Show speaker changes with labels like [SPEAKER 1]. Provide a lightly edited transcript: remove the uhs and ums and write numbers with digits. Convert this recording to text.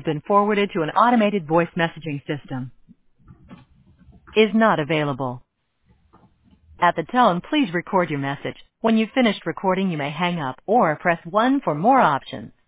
[SPEAKER 1] has been forwarded to an automated voice messaging system. Is not available. At the tone, please record your message. When you've finished recording, you may hang up or press 1 for more options.